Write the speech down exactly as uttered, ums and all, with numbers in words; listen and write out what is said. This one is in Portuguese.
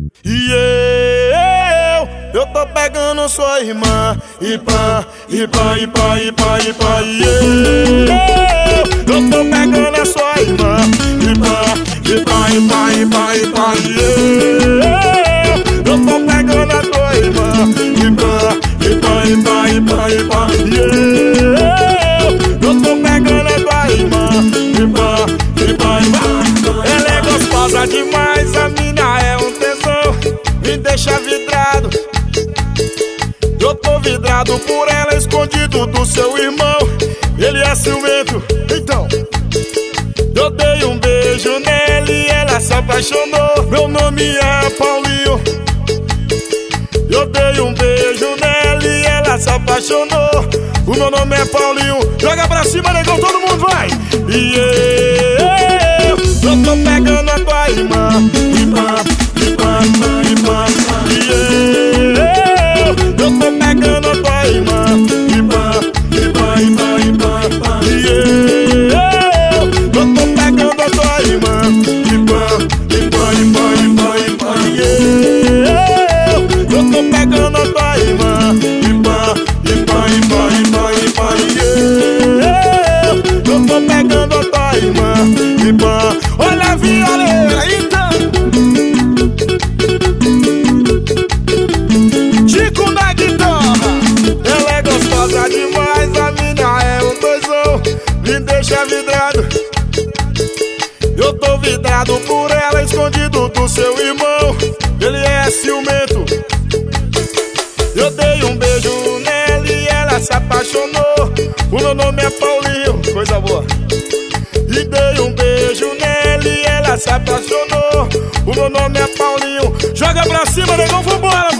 E eu, eu tô pegando sua irmã. E pá, e pá, e pá, e pá, e pá. E eu, eu tô pegando a sua irmã. E pá, e pá, e pá, e pá, e pá. E eu, eu tô pegando a tua irmã. E pá, e pá, e pá, e pá, e pá. E eu, eu tô pegando a tua irmã. E pá, e pá, e pá. Ela é gostosa demais, a mina é um tesão. Me deixa vidrado. Eu tô vidrado por ela, escondido do seu irmão. Ele é ciumento, então eu dei um beijo nela e ela se apaixonou. Meu nome é Paulinho. Eu dei um beijo nela e ela se apaixonou. O meu nome é Paulinho. Joga pra cima, negão, todo mundo vai. E eu, eu tô pegando a tua irmã. E pá, e pá, e pá, e eu, eu tô pegando a tua irmã. E pá, e pá, e pá, e pá, e eu, eu tô pegando a tua irmã. E pá, e pá, e pá, e pá, e pá, e eu, eu tô pegando a tua irmã. E pá, e pá, e pá, e pá, e pá, e eu, eu tô pegando a tua irmã. E pá, olha a violeira, então Chico na guitarra. Ela é gostosa demais, a mina é um doisão. Me deixa vidrado. Eu tô vidrado por ela, escondido do seu irmão. Ele é ciumento. Eu dei um beijo nela e ela se apaixonou. O meu nome é Paulinho, coisa boa. E dei um beijo nela e ela se apaixonou. O meu nome é Paulinho. Joga pra cima, negão, vambora.